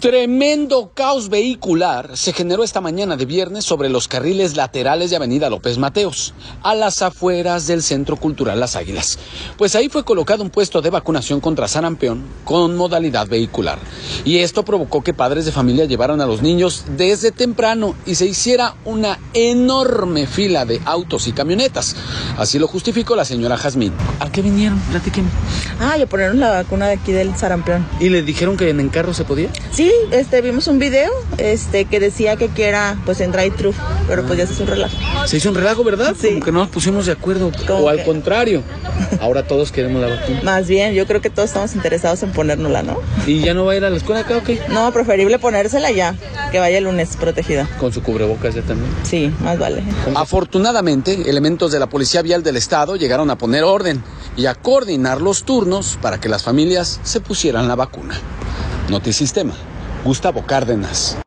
Tremendo caos vehicular se generó esta mañana de viernes sobre los carriles laterales de Avenida López Mateos, a las afueras del Centro Cultural Las Águilas. Pues ahí fue colocado un puesto de vacunación contra sarampión con modalidad vehicular. Y esto provocó que padres de familia llevaran a los niños desde temprano y se hiciera una enorme fila de autos y camionetas. Así lo justificó la señora Jazmín. ¿A qué vinieron? Platíquenme. Le ponieron la vacuna de aquí del sarampión. ¿Y le dijeron que en carro se podía? Sí, vimos un video que decía que era pues en drive-thru, pero pues ya se hizo un relajo. Se hizo un relajo, ¿verdad? Sí. Como que no nos pusimos de acuerdo. O al contrario, ahora todos queremos la vacuna. Más bien, yo creo que todos estamos interesados en ponérnosla, ¿no? ¿Y ya no va a ir a la escuela acá o qué? No, preferible ponérsela ya, que vaya el lunes protegida. ¿Con su cubrebocas ya también? Sí, más vale. Afortunadamente, elementos de la Policía Vial del Estado llegaron a poner orden y a coordinar los turnos para que las familias se pusieran la vacuna. Notisistema, Gustavo Cárdenas.